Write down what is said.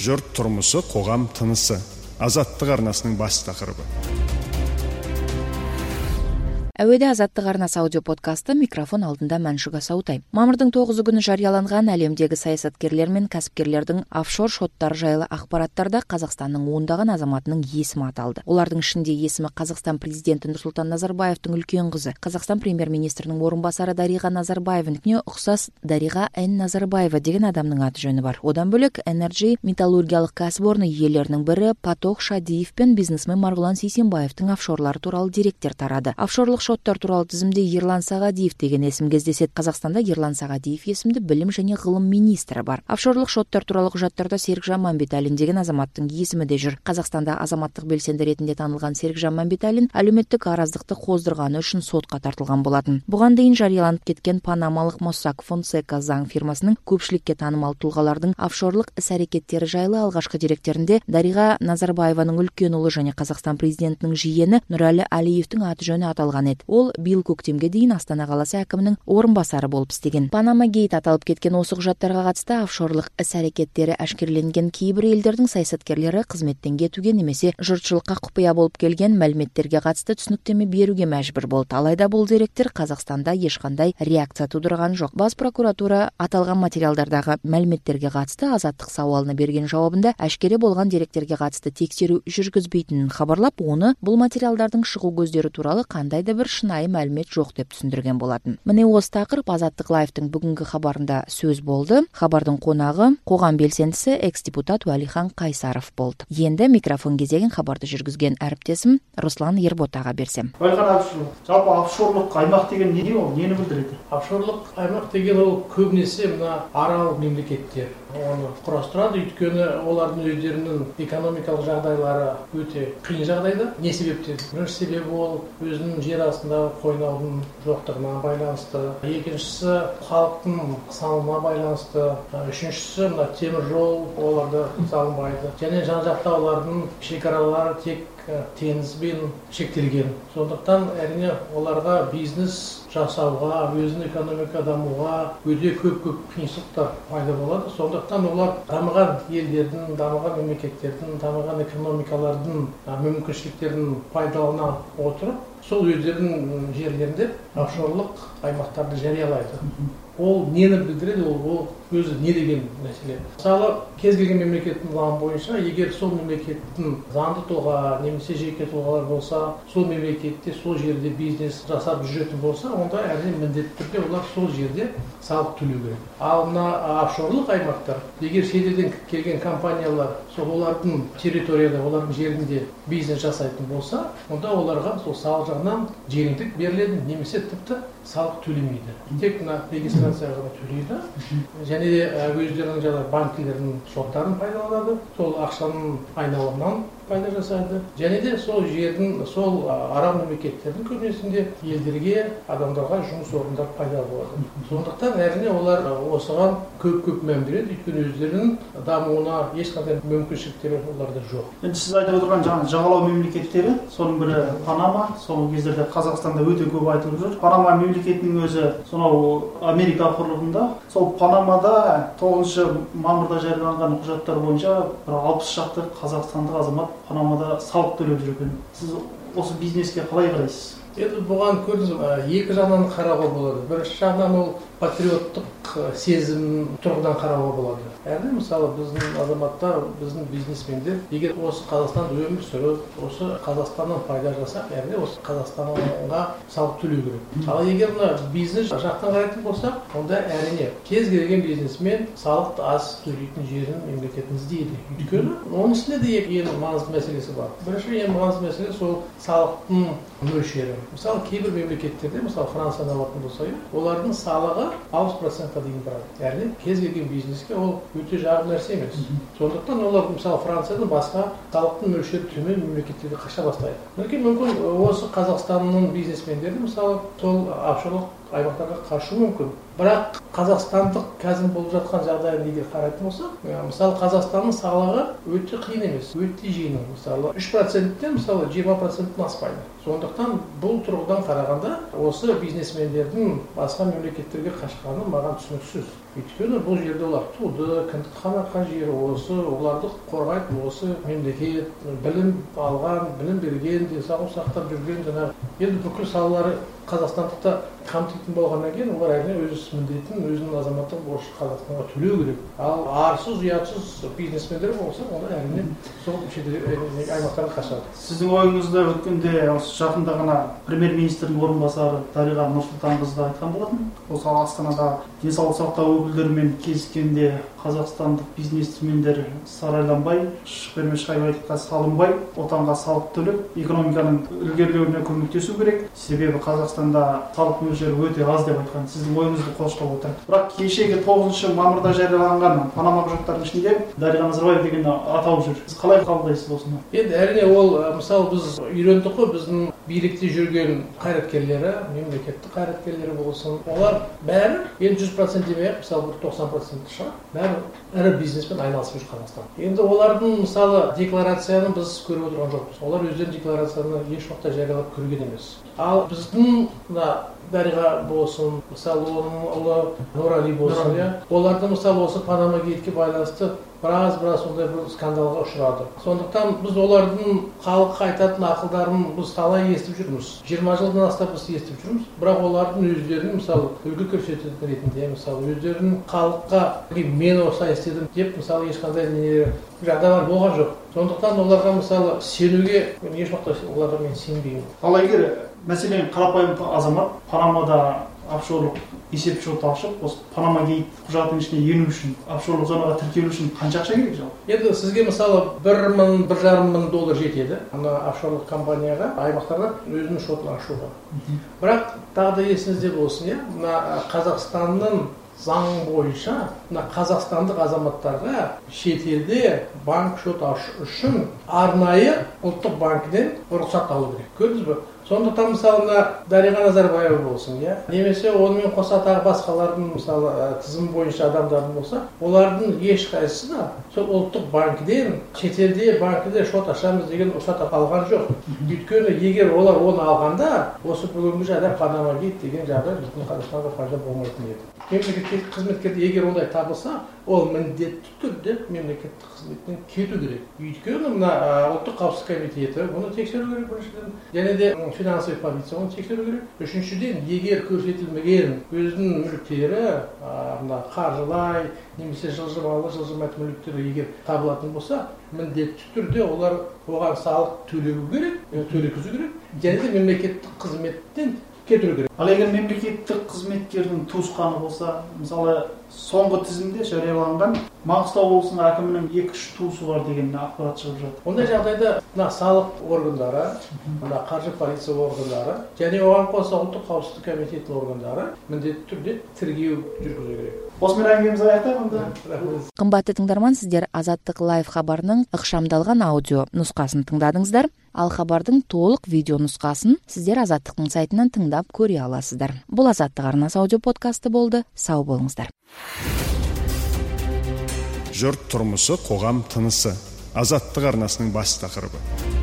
жұрт тұрмысы, қоғам тынысы. Азаттық арнасының бас тақырыбы. Әуеде Азаттық арнасы аудио подкасты, микрофон алдында Мәншүк Асаутай. Мамырдың 9 күні жарияланған әлемдегі саясаткерлер мен кәсіпкерлердің офшор шоттары жайлы ақпараттарда Қазақстанның ондаған азаматының есімі аталды. Олардың ішінде есімі Қазақстан президенті Нұрсұлтан Назарбаевтың үлкен қызы, Қазақстан премьер-министрінің орынбасары Дариға Назарбаеванікіне ұқсас Дариға Н. Назарбаева деген адамның аты жөні бар. Одан бөлек Energy металлургиялық кәсіпорны иелерінің бірі Патох Шадиев пен бизнесмен Марғұлан Сейсенбаевтың офшорлары туралы деректер тарады. Офшорлық шоттар туралы тізімде Ерлан Сағадиев деген есім кездеседі. Қазақстанда Ерлан Сағадиев есімді білім және ғылым министрі бар. Офшорлық шоттар туралы құжаттарда Серікжан Мәмбеталин деген азаматтың есімі де жүр. Қазақстанда азаматтық белсенді ретінде танылған Серікжан Мәмбеталин әлеуметтік араздықты қоздырғаны үшін сотқа тартылған болатын. Бұған дейін жарияланып кеткен панамалық Mossack Fonseca заң фирмасының көпшілікке танымал тұлғалардың офшорлық іс-әрекеттері жайлы алғашқы деректерінде Дариға Назарбаеваның үлкен ұлы және Қазақстан президентінің жиені Нұрәлі Әлиевтің аты жөні аталған еді. Ол биыл көктемге дейін Астана қаласы әкімінің орынбасары болып істеген. Панама гейт аталып кеткен осы құжаттарға қатысты офшорлық іс-әрекеттері әшкереленген кейбір елдердің саясаткерлері қызметтен кетуге немесе жұртшылыққа құпия болып келген мәліметтерге қатысты түсініктеме беруге мәжбүр болды. Алайда бұл деректер Қазақстанда ешқандай реакция тудырған жоқ. Бас прокуратура аталған материалдардағы мәліметтерге қатысты Азаттық сауалына берген жауабында әшкере болған деректерге қатысты тексеру жүргізбейтінін хабарлап, оны бұл материалдардың шығу көздері туралы қандай да бір шынайы мәлімет жоқ деп түсіндірген болатын. Міне осы тақырып Азаттық лайфтың бүгінгі хабарында сөз болды. Хабардың қонағы қоғам белсендісі экс-депутат Уәлихан Қайсаров болды. Енді микрофон кезегін хабарды жүргізген әріптесім Руслан Ерботаға берсем. Уәлихан Абдышұлы, жалпы офшорлық аймақ деген не ол? Нені білдіреді? Офшорлық аймақ деген ол көбінесе мына арал мемлекеттер оны құрастырады, өйткені олардың өздерінің экономикалық жағдайлары өте қиын жағдайда. Не себептен? Бірінші себебі ол өзінің жер астындағы қойнаудың жоқтығына байланысты, екіншісі халықтың санына байланысты, үшіншісі мына темір жол оларда салынбайды, және жан-жақта олардың шекаралары тек теңізбен шектелген. Сондықтан әрине оларға бизнес жасауға, өзінің экономика дамуға өте көп қиыншылықтар пайда болады. Сондықтан олар дамыған елдердің, дамыған мемлекеттердің, дамыған экономикалардың мүмкіншіліктерін пайдалана отырып, сол өздерінің жерлерінде офшорлық аймақтарды жариялайды. Ол нені білдіреді? Ол өзі не деген мәселе. Мысалы, кез келген мемлекеттің заңы бойынша, егер сол мемлекеттің заңды тұлға немесе жеке тұлғалар болса, сол мемлекетте, сол жерде бизнес жасап жүретін болса, онда әрине міндетті түрде олар сол жерде салық төлеу керек. Ал мына офшорлық аймақтар, егер шетелден келген компаниялар сол олардың территорияда, олардың жерінде бизнес жасайтын болса, онда оларға сол салық жағынан жеңілдік беріледі, немесе тіпті салық төлемейді. Тек мына регистрацияға төлейді, және де өздерінің жаңағы банкілердің шоттарын пайдаланады, сол ақшаның айналымынан пайда жасайды, және де сол жердің, сол араб мемлекеттердің көбінесінде елдерге, адамдарға жұмыс орындар пайда болады. Сондықтан әрине олар осыған көп мән береді, өйткені өздерінің дамуына ешқандай мүмкіншіліктері оларда жоқ. Енді сіз айтып отырған жаңағы жағалау мемлекеттері, соның бірі Панама, соңғы кездерде Қазақстанда өте көп айтылып жүр. Панама мемлекетінің өзі сонау Америка құрлығында, сол Панамада 9 мамырда жарияланған құжаттар бойынша 60 шақты қазақстандық азамат Панамада салық төлеп жүр екен. Сіз осы бизнеске қалай қарайсыз? Енді бұған көрдіңіз, екі жағынан қарауға болады. Бірінші жағынан ол патриоттық сезім тұрғыдан қарауға болады. Әрине, мысалы, біздің азаматтар, біздің бизнесмендер, егер осы Қазақстанда өмір сүріп, осы Қазақстаннан пайда жасап, әрине осы Қазақстанға салық төлеу керек. Ал егер мына бизнес жақтан қарайтын болсақ, онда әрине кез келген бизнесмен салықты аз төлейтін жерін мемлекетін іздейді. Өйткені оның үстінде де ең маңызды мәселесі бар. Бірінші ең маңызды мәселе сол салықтың мөлшері. Мысалы, кейбір мемлекеттерде, мысалы Францияны алатын болсақ, олардың салығы 60%-қа дейін барады. Яғни кез келген бизнеске ол өте жағымды нәрсе емес. Сондықтан олар мысалы Франциядан басқа салықтың мөлшері төмен мемлекеттерге қаша бастайды. Мүмкін осы Қазақстанның бизнесмендері мысалы сол офшорлық аймақтарға қашу мүмкін. Бірақ қазақстандық қазір болып жатқан жағдайын егер қарайтын болсақ, мысалы Қазақстанның салығы өте қиын емес, өте жеңіл. Мысалы 3%-тен мысалы 20%-тен аспайды. Сондықтан бұл тұрғыдан қарағанда осы бизнесмендердің басқа мемлекеттерге қашқаны маған түсініксіз. Өйткені бұл жерде олар туды, кіндік қанатқан жері осы, оларды қорғайтын осы мемлекет, білім алған, білім берген, денсаулық сақтап жүрген жаңағы енді бүкіл салалары қазақстандықта қамтитын болғаннан кейін олар әрине өз міндетін, өзінің азаматтық борышын Қазақстанға төлеу керек. Ал арсыз, ұятсыз бизнесмендер болса, олар әрине сол аймақтарға қашады. Сіздің ойыңызда өткенде осы жақында ғана премьер-министрдің орынбасары Дариға Нұрсұлтанқызы айтқан болатын. Осы Астанада денсаулық сақтау өкілдерімен кездескенде қазақстандық бизнесмендер сарайланбай, шайбайға салынбай, отанға салық төлеп, экономиканың ілгерілеуіне көмектесу керек. Себебі Қазақстанда салық мөлшері өте аз деп айтқан. Сіздің ойыңызды қостап отыр. Бірақ кешегі 9 мамырда жарияланған Панама құжаттарының ішінде Дариға Назарбаев деген атау жүр. Сіз қалай қабылдайсыз осыны? Енді әрине ол мысалы біз үйрендік қой, біздің билікте жүрген қайраткерлері, мемлекеттік қайраткерлері болсын, олар бәрі енді 100% демей, мысалы 90% шығар, бәрі ірі бизнеспен айналысып жүр Қазақстан. Енді олардың мысалы декларацияны біз көріп отырған жоқпыз. Олар өздерінің декларацияны еш уақытта жариялап көрген емес. Ал біздің Дариға болсын, мысалы оның ұлы Нұрали болсын, оларды мысалы осы Панама гейтке байланысты біраз сондай бір скандалға ұшырады. Сондықтан біз олардың халыққа айтатын ақылдарын біз талай естіп жүрміз. 20 жылдан астап біз естіп жүрміз. Бірақ олардың өздерінің мысалы үлгі көрсететін ретінде, мысалы өздерінің халыққа мен осылай істедім деп мысалы ешқандай жағдайлар болған жоқ. Сондықтан оларға мысалы сенуге мен еш уақытта оларға мен сенбеймін. Ал егер мәселен қарапайым азамат Панамада офшорлық есеп шот ашып, осы Панама гейт құжатының ішіне ену үшін, офшорлық зонаға тіркелу үшін қанша ақша керек жалпы? Енді сізге мысалы 1-1,5 мың доллар жетеді. Ана офшорлық компанияға аймақтарда өзінің шотын ашуға. Бірақ тағы да есіңізде болсын, мына Қазақстанның заң бойынша мына қазақстандық азаматтарға шетелде банк шот ашу үшін арнайы ұлттық банкіден рұқсат алу керек. Көрдіңіз бе? Сондықтан мысалы Дариға Назарбаева болсын, немесе онымен қоса тағы басқалардың мысалы тізім бойынша адамдардың болса, олардың ешқайсысы да сол ұлттық банкіден шетелде банкіде шот ашамыз деген рұқсат алған жоқ. Өйткені егер олар оны алғанда, осы бүгінгі жағдай Панама гейт деген жағдай біздің Қазақстанға пайда болмайтын еді. Мемлекеттік қызметкерде егер ондай табылса, ол міндетті түрде мемлекеттік қызметтен кету керек. Өйткені мына ұлттық қауіпсіздік комитеті оны тексеру керек біріншіден, және де финансовый полиция оны тексеру керек. Үшіншіден, егер көрсетілмеген өзінің мүліктері, мына қаржылай немесе жылжымайтын мүліктері егер табылатын болса, міндетті түрде олар оған салық төлеу керек, төлегізу керек, және де мемлекеттік қызметтен кетіру керек. Ал егер мемлекеттік қызметкердің туысқаны болса, мысалы соңғы тізімде жарияланған Маңғыстау облысының әкімінің 2-3 туысы бар деген ақпарат шығып жатыр. Ондай жағдайда мына салық органдары, мына қаржы полиция органдары және оған қоса ұлттық қауіпсіздік комитетінің органдары міндетті түрде тергеу жүргізу керек. Осымен әңгімемізді аяқтаймыз. Қымбатты тыңдарман, сіздер Азаттық лайв хабарының ықшамдалған аудио нұсқасын тыңдадыңыздар. Ал хабардың толық видео нұсқасын сіздер Азаттықтың сайтынан тыңдап көре аласыздар. Бұл Азаттық арнасы аудио подкасты болды. Сау болыңыздар. Жұрт тұрмысы, қоғам тынысы. Азаттық арнасының бас тақырыбы.